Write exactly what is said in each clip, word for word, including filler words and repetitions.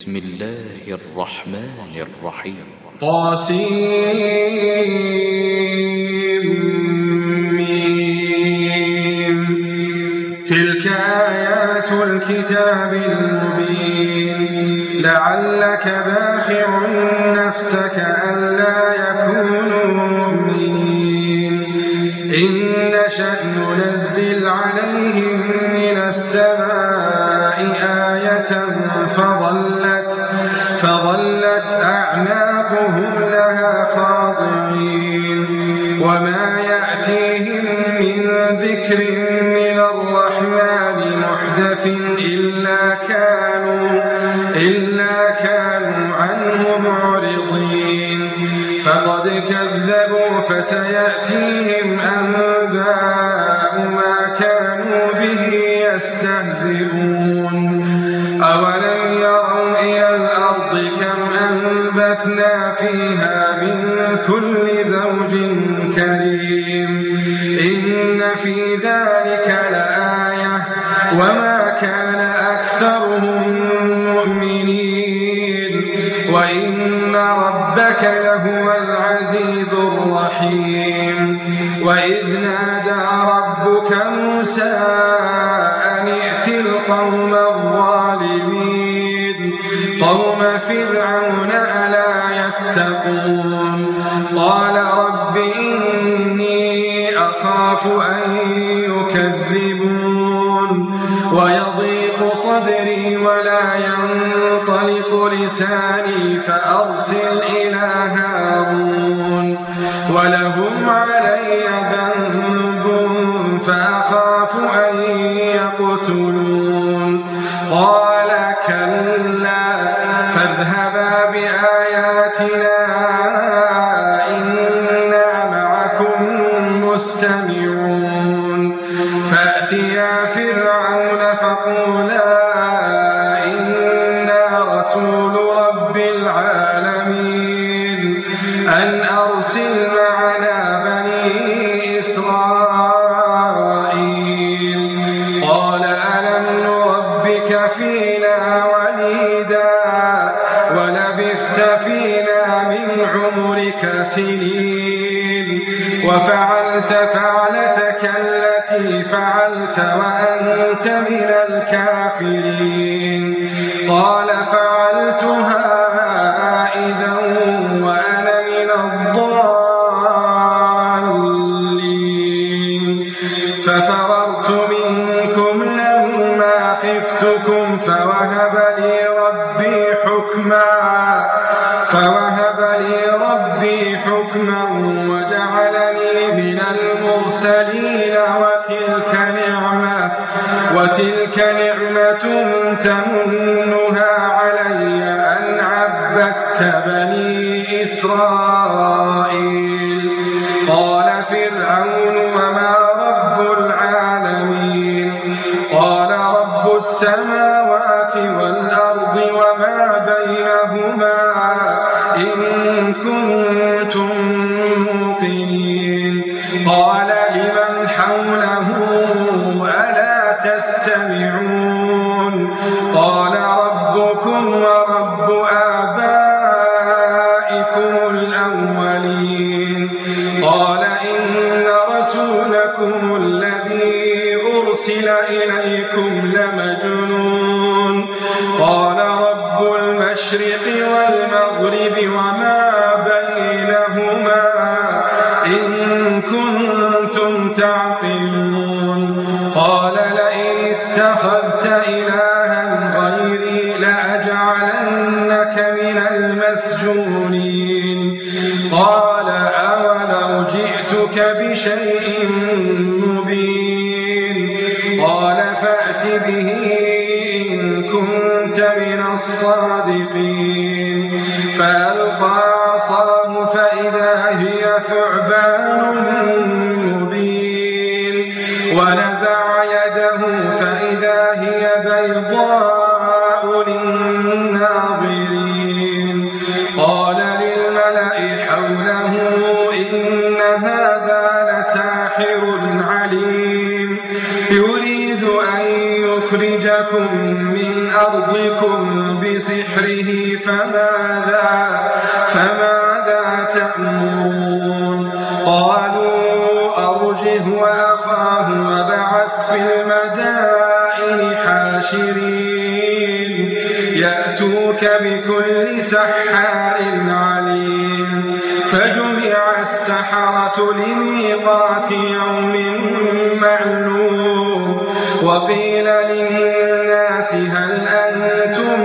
بسم الله الرحمن الرحيم. طاسيم ميم. تلك آيات الكتاب المبين. لعلك باخع نفسك ألا يكونوا مؤمنين. إن نشأ ننزل عليهم من السماء آية فظلت فظلت أعناقهم لها خاضعين. وما يأتيهم من ذكر من الرحمن محدث إلا كانوا إلا كانوا عنه معرضين. فقد كذبوا فسيأتيهم أنباء ما كانوا به يستهزئون. أولم يروا إلى الأرض كم أنبتنا فيها من كل زوج كريم. إن في ذلك لآية وما كان أكثرهم مؤمنين وإن ربك لهو العزيز الرحيم. وإذ نادى ربك موسى أن ائت القوم الظالمين قوم فرعون ألا يتقون. قال رب إني أخاف أن يكذبون ويضيق صدري ولا ينطلق لساني فأرسل إلى هارون ولهم علي ذنب فأخاف أن يقتلون. قال كلا فاذهبا بآياتنا إنا معكم مستمعون. فأتيا فرعون فقولا إنا رسول رب العالمين أن أرسل معنا بني إسرائيل. قال ألم نربك فينا وليدا ولبثت فينا من عمرك سنين وفعلت فعلتك التي فعلت وأنت من الكافرين. قال فعلتها إذا وأنا من الضالين. ففررت منكم لما خفتكم فوهب لي ربي حكما فوهب لي ربي حكما وجعلني من المرسلين. وتلك نعمة وتلك نعمة تمنها علي أن عبدت بني إسرائيل. قال فرعون وما رب العالمين. قال رب السماوات والأرض وما بينهما إن كنتم موقنين. قال لمن حوله ألا تستمعون. قال ربكم ورب آبائكم الأولين. قال إن رسولكم الذي أرسل إليكم لمجنون. قال رب المشرق والمغرب وما بينهما إن كنتم تعقلون. قال لئن اتخذت إلها غيري لأجعلنك من المسجونين. قال أولو جئتك بشيء مبين. قال فأت به إن كنت من الصادقين. فألقى عصاه فإذا هي ثعبان مبين. ونزع يده فإذا هي بيضاء للناظرين. قال للملأ حوله إن هذا لساحر عليم يريد أن يخرجكم من أرضكم بسحره فماذا, فماذا تأمرون قالوا أرجه وأخاه وابعث في المدائن حاشرين يأتوك بكل سحار عليم فجمع السحرة لميقات يوم معلوم وقيل للناس هل أنتم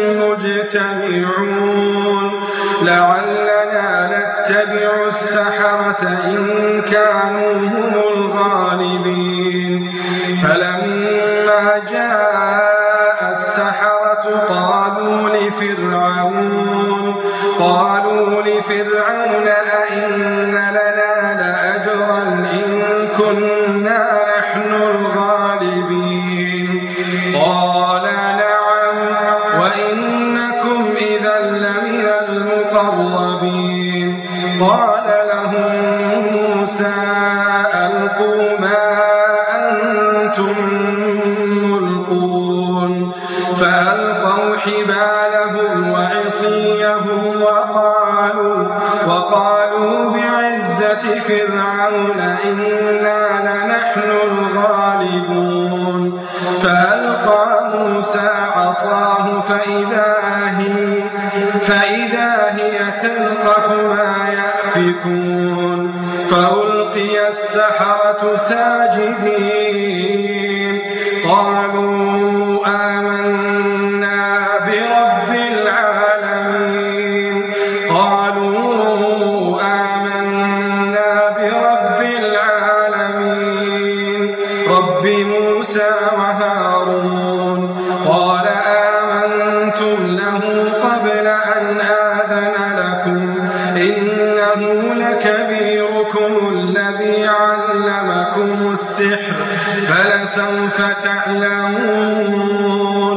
مجتمعون لعلنا نتبع السحرة إن كانوا هم الغالبين فلما جاء السحرة قالوا لفرعون قالوا لفرعون أئن لنا لأجرا إن كنا نحن الغالبين قال نعم وإنكم إذا لمن المقربين قال لهم موسى ألقوا ما أنتم ملقون فألقوا حبالهم وعصيهم وقالوا, وقالوا بعزة فرعون إنا لنحن الغالبون فألقى موسى عصاه فإذا هي, فإذا هي تلقف ما يأفكون فألقي السحرة ساجدين قالوا آمنا برب العالمين قالوا آمنا برب العالمين رب موسى وهارون قال آمنتم له قبل أن آذن لكم إنه لكبيركم الذي علمكم السحر فلسوف تعلمون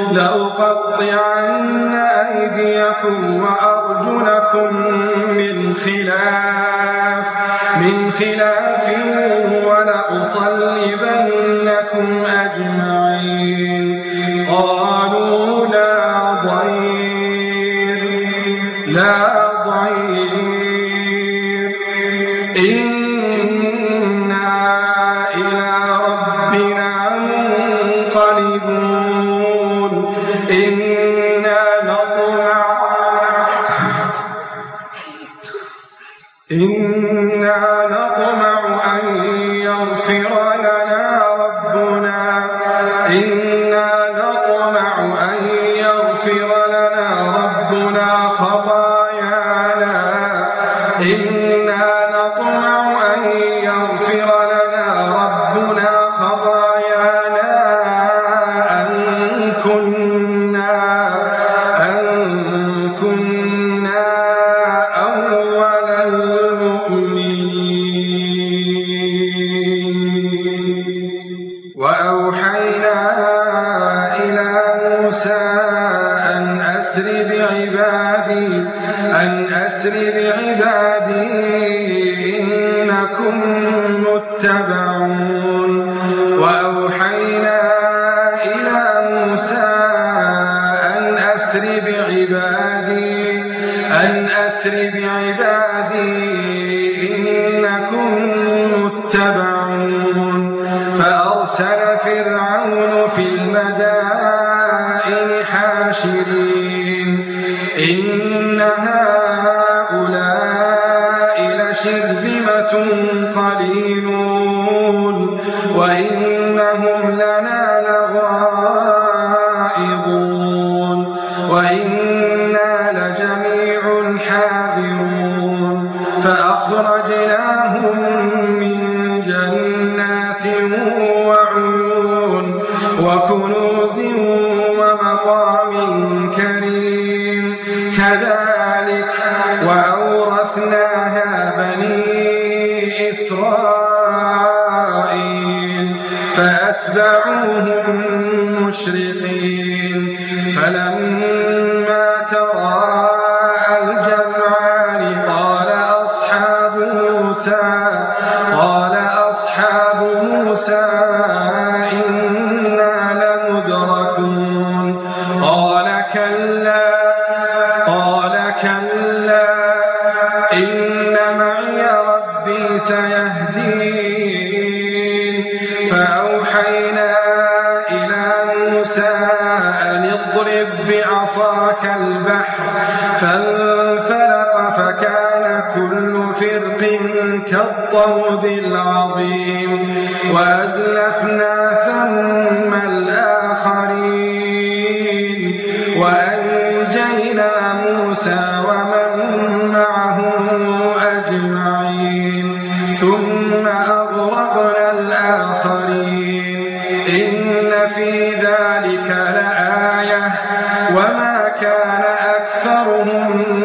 لأقطعن أيديكم وأرجلكم من خلاف من خلاف ولأصلبنكم أجمعين قالوا لا ضير لا ضير إنا إلى ربنا منقلبون إنا نطمع إنا نطمع أن يغفر لنا ربنا إنا نطمع أن يغفر لنا ربنا خطايانا إنا نطمع أن يغفر لنا ربنا خطايانا أن كنا أن كنا أول المؤمنين وأوحينا إلى موسى أن أسر بعبادي أن أسر بعبادي إنكم متبعون وأوحينا إلى موسى أن أسر بعبادي أن أسر بعبادي إنكم متبعون فأرسل فرعون في المدائن حاشرين إن هؤلاء لشرذمة قليلون وإنهم لنا لغائظون وإنا لجميع حاذرون فأخرجناهم من جنات وعيون وكنوز ومقام كريم كذلك وأورثناها بني إسرائيل فأتبعوهم مشرقين فلما تراءى الجمعان قال أصحاب موسى قال أصحاب موسى إنا لمدركون قال كلا بعصاك البحر فانفلق فكان كل فرق كالطود العظيم وأزلفنا ثم الآخرين وأنجينا موسى ومن معه أجمعين ثم أغرقنا الآخرين إن في ذلك لآية وما كان أكثرهم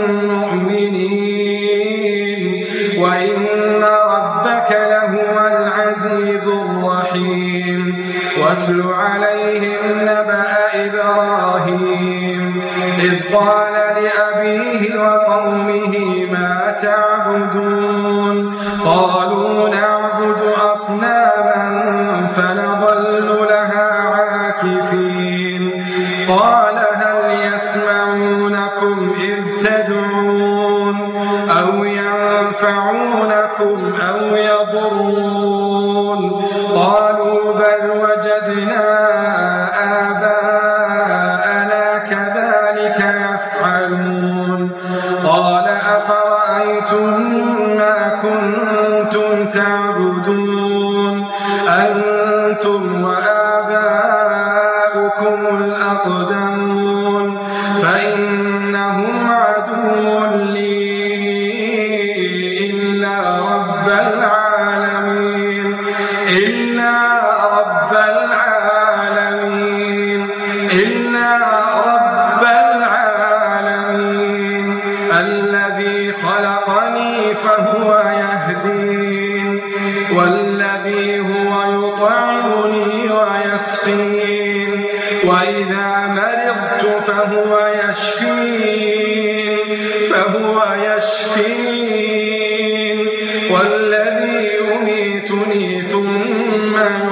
مؤمنين وإن ربك لهو العزيز الرحيم واتل عليهم نبأ إبراهيم إذ قال لأبيه وقومه ما تعبدون قالوا نعبد أصناما فنظل لها عاكفين قال هل يسمعونكم إذ تدعون أو ينفعونكم أو يضرون قالوا بل وجدنا آباءنا كذلك يفعلون قال أفرأيتم ما كنتم تعبدون أنتم وآباؤكم الأقدمون فإنهم عدو لي إلا رب العالمين إلا رب العالمين إلا رب العالمين الذي خلقني فهو يهدين والذي هو يطعمني ويسقين وإذا مرضت فهو يشفين فهو يشفين والذي يميتني ثم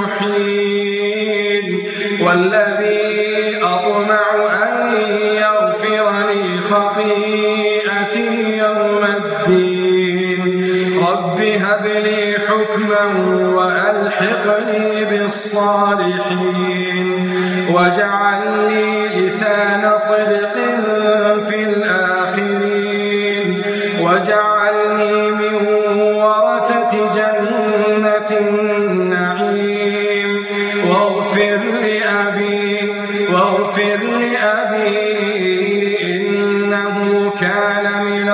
يحيين والذي أطمع أن يغفر لي خطيئتي يوم الدين رب هب لي حكما وألحقني بالصالحين واجعل لي لسان صدق في الآخرين واجعلني من ورثة جنة النعيم واغفر لأبي واغفر لأبي إنه كان من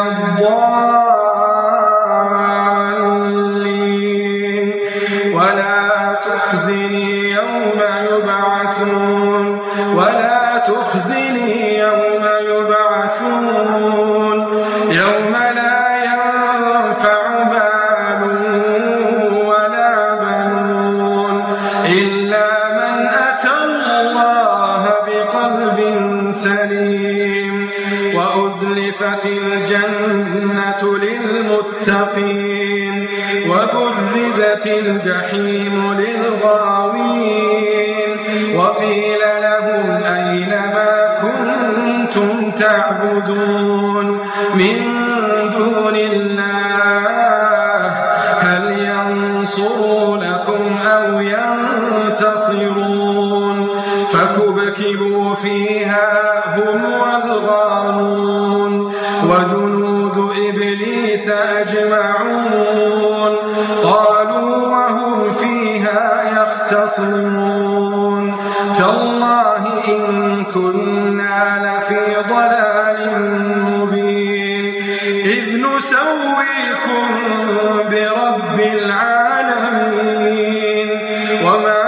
الضالين ولا تخزني يوم يبعثون ولا تخزني يوم يبعثون يوم لا ينفع مال ولا بنون إلا من أتى الله بقلب سليم وأزلفت الجنة للمتقين وبرزت الجحيم للغاوين وقيل لهم أين ما كنتم تعبدون من دون الله هل ينصرونكم أو ينتصرون فكبكبوا فيها هم والغارون وجنود إبليس أجمعون قالوا وهم فيها يختصمون تالله إن كنا لفي ضلال مبين إذ نسويكم برب العالمين وما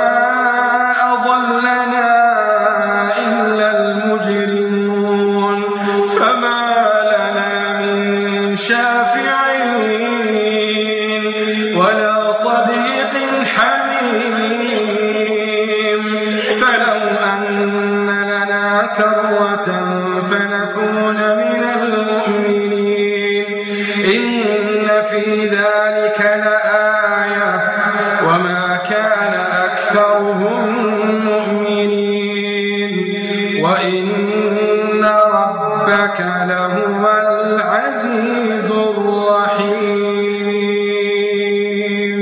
أضلنا إلا المجرمون فما لنا من شافعين ولا صديق حميم فلو أن لنا كرة فنكون من المؤمنين إن في ذلك لآية وما كان أكثرهم مؤمنين وإن ربك لهو العزيز الرحيم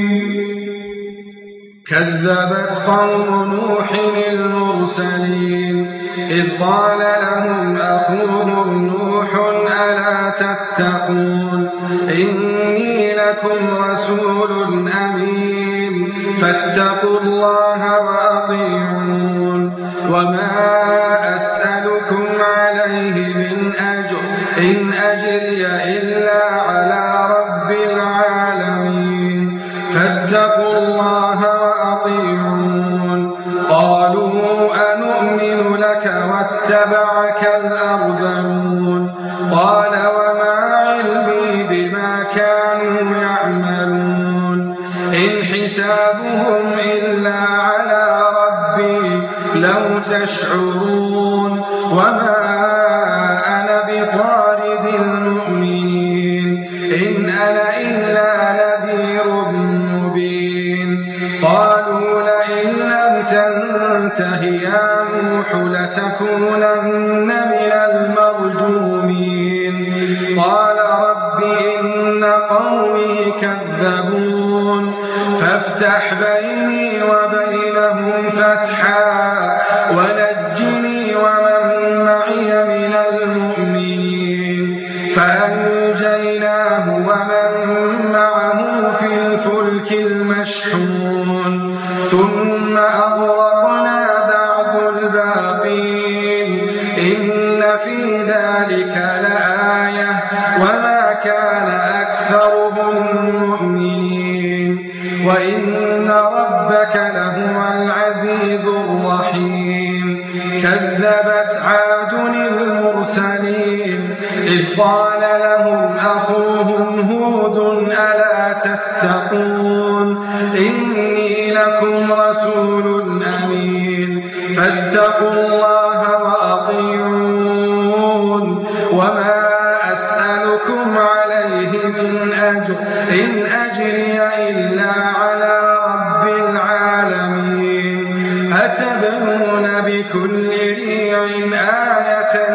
كذبت قوم نوح المرسلين إذ قال لهم أخوهم نوح ألا تتقون إني لكم رسول أمين فاتقوا الله وأطيعون وما أسألكم عليه من أجر إن أجري إلا على رب العالمين فاتقوا الله وأطيعون قالوا أنؤمن لك واتبعك الأرذلون قال وما علمي بما كانوا يعملون إن حسابهم إلا على ربي لو تشعرون وما أنا بطارد المؤمنين إن أنا إلا نذير مبين قالوا لئن لم تنته يا نوح لتكونن من المرجومين قال رب إن قومي كذبون فافتح بيني وبينهم فتحا ونجني ومن معي من المؤمنين فأنجيناه ومن معه في الفلك المشحون ثم أغرقنا بعد الباقين إن في ذلك لآية وما كان أكثرهم مؤمنين وإن ربك لهو العزيز الرحيم كذبت عاد المرسلين إذ قال لهم أخوهم هود ألا تتقون إني لكم رسول أمين فاتقوا الله وأطيعون وما أسألكم عليه من أجر إن أجري إلا على رب العالمين أتبنون بكل ريع آية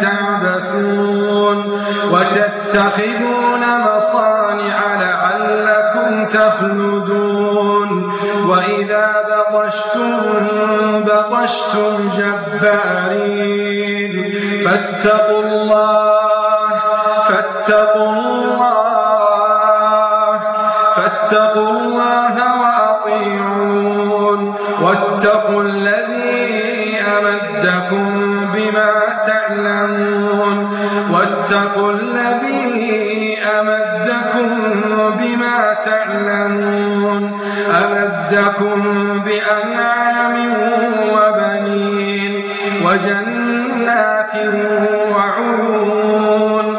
تعبثون وتتخذون مصانع لعلكم تخلدون وإذا بطشتم بطشتم جبارين فاتقوا الله فاتقوا الله فاتقوا الله وأطيعون واتقوا الذي أمدكم بما تعلمون واتقوا الذي أمدكم بما تعلمون أمدكم بأنعام وبنين وجنات وعيون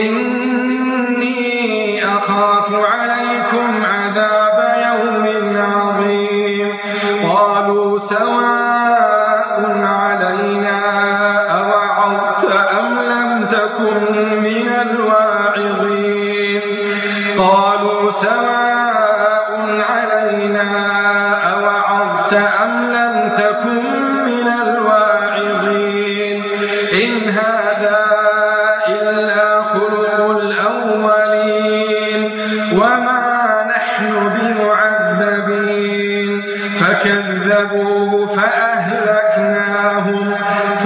إني أخاف عليكم عذاب يوم عظيم قالوا سواء علينا أوعظت أم لم تكن من الواعظين قالوا سواء علينا أوعظت أم لم تكن من الواعظين إن هذا إلا خلق الأولين وما نحن بمعذبين فكذبوه فأهلكناهم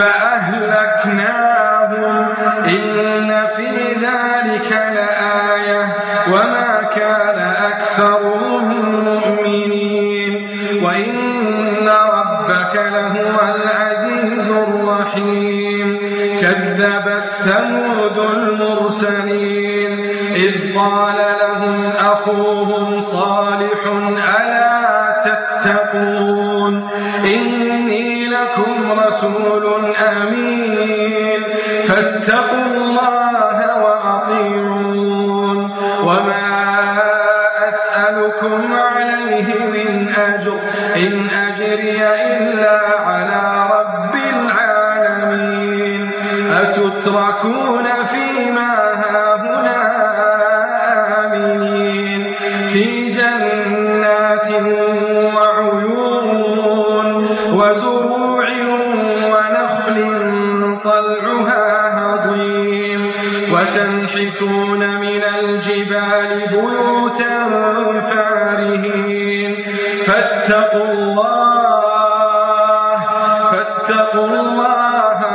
فأهلكناهم إن في ذلك لآية وما كان أكثرهم مؤمنين وإن ربك لهو العزيز الرحيم كذبت ثمود المرسلين إذ قال لهم أخوهم صالح ألا تتقون إني لكم رسول أمين فاتقوا الله وأطيعون وما أسألكم عليه من أجر إن أجري إلا على رب العالمين أتتركون فيما هاهنا آمنين في جنات وعيون وزروع ونخل طلعها هضيم وتنحتون من الجبال بيوتا فارهين فاتقوا الله فاتقوا الله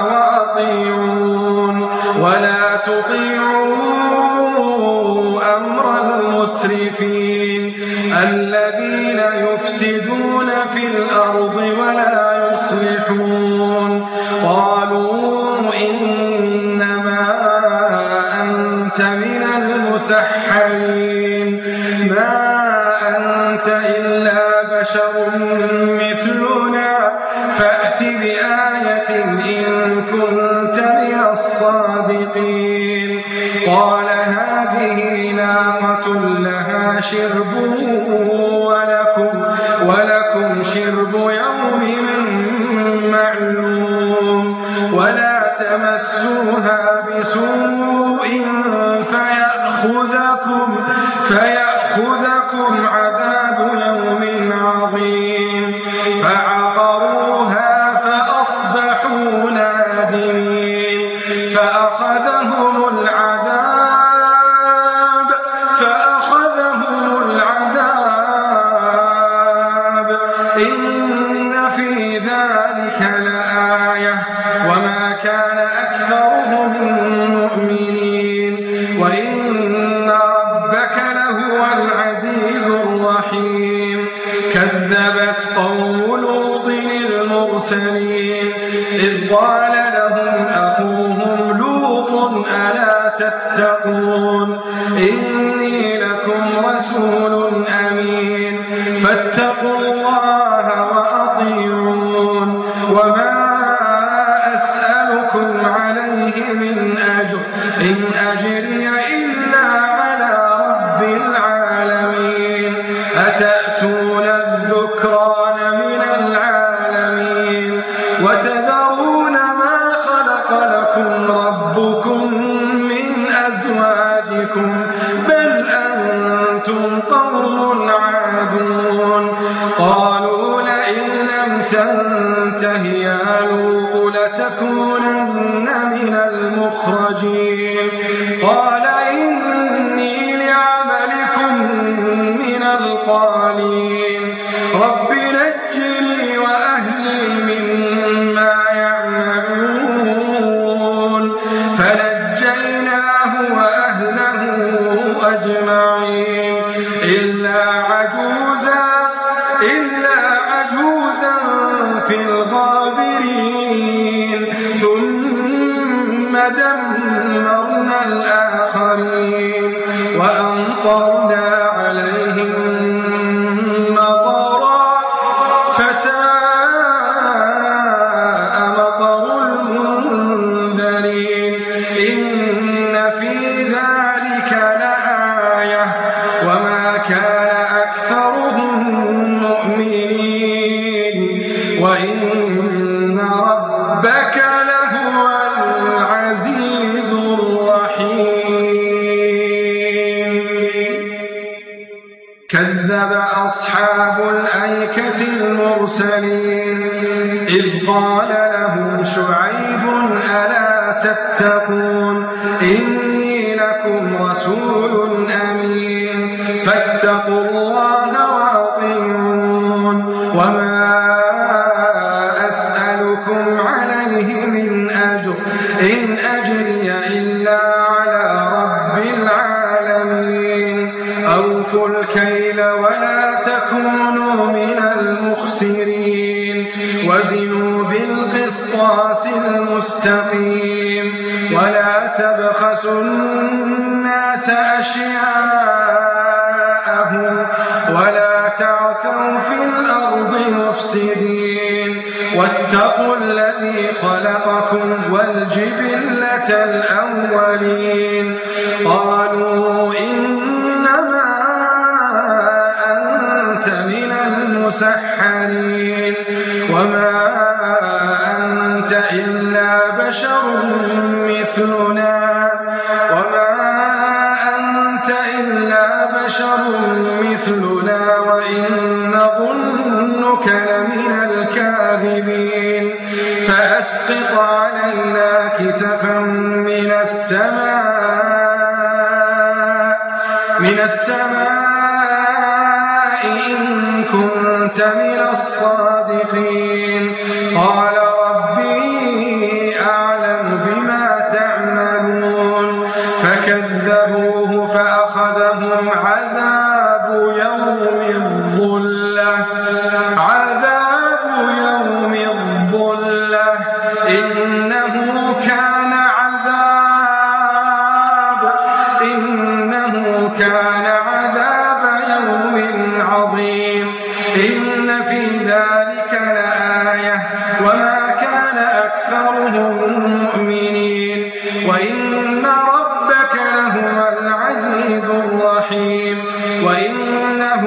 ولا تطيعوا أمر المسرفين الذين يفسدون في الأرض ولا يصلحون. قالوا إنما أنت من المسحرين ما أنت إلا بشر مثلنا فأت بآية إن كنت من الصادقين. قال هذه ناقة لها شرب ولكم, ولكم شرب يوم معلوم ولا تمسوها بسوء فيأخذكم, فيأخذكم عذاب يوم عظيم. فعقروها فأصبحوا نادمين. فأخذهم العذاب فأخذهم العذاب إن في ذلك لآية وما كان أكثرهم مؤمنين وإن ربك لهو العزيز الرحيم. كذبت قوم لوط المرسلين إذ قال لهم أخوهم لوط ألا تتقون إني لكم رسول أمين فاتقوا الله وأطيعون وما أسألكم عليه من أجر إن أجري إلا على رب العالمين. أتأتون الذكران من العالمين وتذرون ما خلق لكم ربكم من أزواجكم بل أنتم قوم عادون. قالوا لئن لم تنته يا لوط لتكونن من المخرجين. قال إني لعملكم من القالين رب نجني وأهلي مما يعملون. فنجيناه وأهله أجمعين إلا عجوزا, إلا عجوزا في الغابرين ثم دمرنا الآخرين وأمطرنا عليهم مطرا فساء مطر المنذرين. إن في ذلك لآية وما كان أكثرهم مؤمنين وإن ربك لهو العزيز الرحيم. كذب أصحاب الأيكة المرسلين إذ قال لهم شعيب ألا تتقون إني لكم رسول أمين فاتقوا الله وأطيعون وما أسألكم عليه من أجر إن أجري إلا على رب العالمين. أوفوا الكيل ولا تكونوا من المخسرين وزنوا بالقسطاس المستقيم ولا تبخسوا الناس أشياءهم ولا تعثوا في الأرض مفسدين واتقوا الذي خلقكم والجبلة الأولين. قالوا إنما أنت من المسحرين وما أنت إلا بشر مثلنا وما أنت إلا بشر مثلنا وإن نظنك لمن الكاذبين. فأسقط علينا كسفا من السماء من السماء إن كنت من الصادقين. قال ربي أعلم بما تعملون وإن ربك لهو العزيز الرحيم وإنه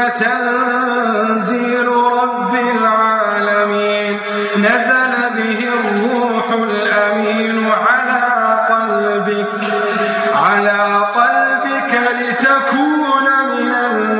لتنزيل رب العالمين نزل به الروح الأمين على قلبك على قلبك لتكون من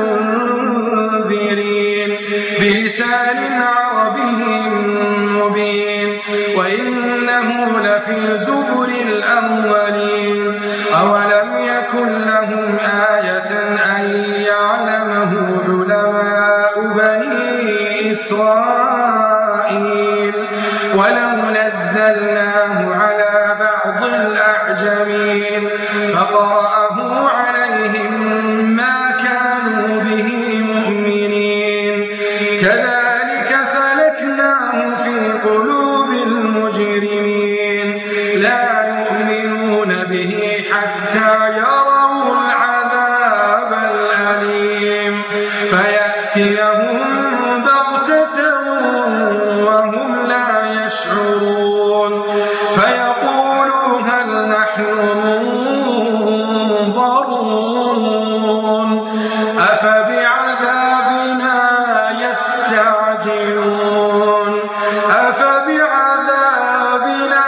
المنذرين بلسان عربي مبين وإنه لفي زبر الأولين أولم يكن لهم آية أن يعلمه علماء بني إسرائيل ولو نزلناه على بعض الأعجمين فقرأه عليهم ما كانوا به مؤمنين كذلك سلكناه في قلوب المجرمين لا يؤمنون به حتى يروا العذاب الأليم فيأتيهم بغتة وهم لا يشعرون فيقولوا هل نحن منظرون أفبعذابنا يستعجلون أفبعذابنا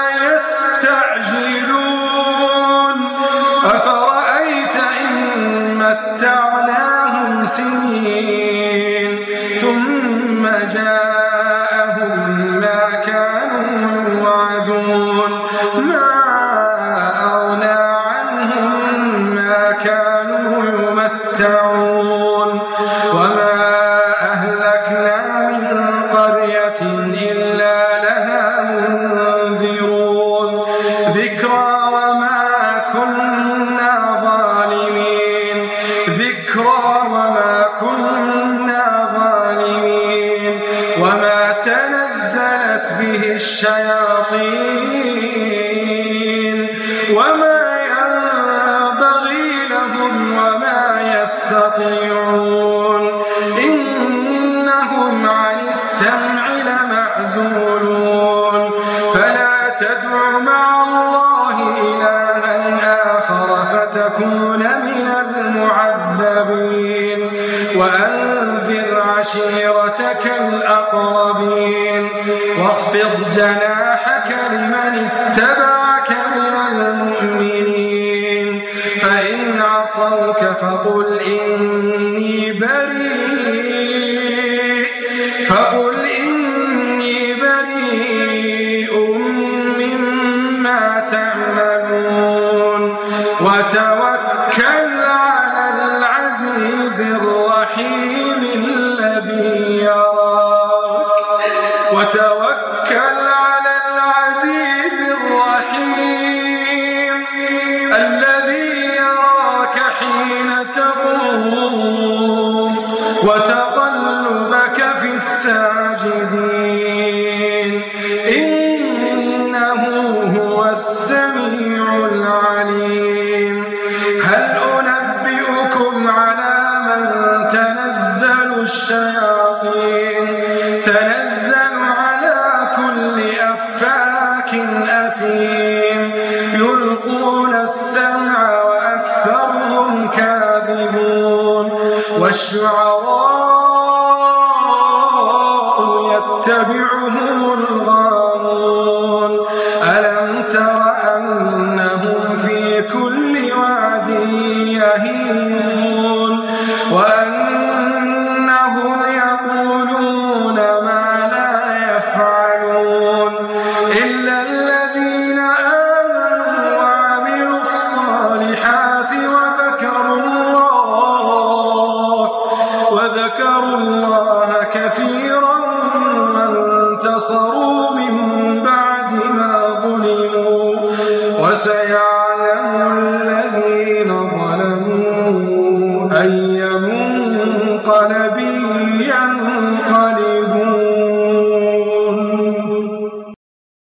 يستعجلون أفرأيت إن متعناهم سنين ثم جاءهم ما كانوا يوعدون ما أغنى عنهم ما كانوا يمتعون وما أهلكنا من قرية إلا لها منذرون ذكرى وما كنا ظالمين ذكرى وما كنا ظالمين وما تنزلت به الشياطين وما ينبغي لهم وما يستطيعون إنهم عن السمع لمعزولون فلا تدع مع الله إلها آخر فتكون من المعذبين وأنذر عشيرتك الأقربين واخفض جناحك لمن اتبعك من المؤمنين فإن عصوك فقل إني بريء فقل إني بريء مما تعملون وتوكل على العزيز الرحيم الذي يراك وتوكل على العزيز الرحيم الذي يراك حين تقوم وتقلبك في الساجدين إنه هو السميع العليم هل أنبئكم على من تنزل الشياطين تنزل على كل أفاك أثيم يلقون السمع وأكثرهم كاذبون والشعراء يتبعهم الغاوون ألم تر أنهم في كل واد يهيمون وأنهم يقولون ما لا يفعلون إلا الذين آمنوا وعملوا الصالحات وذكروا الله وذكروا الله كثيرا وانتصروا من بعد ما ظلموا وسيعلم الذين ظلموا أي منقلب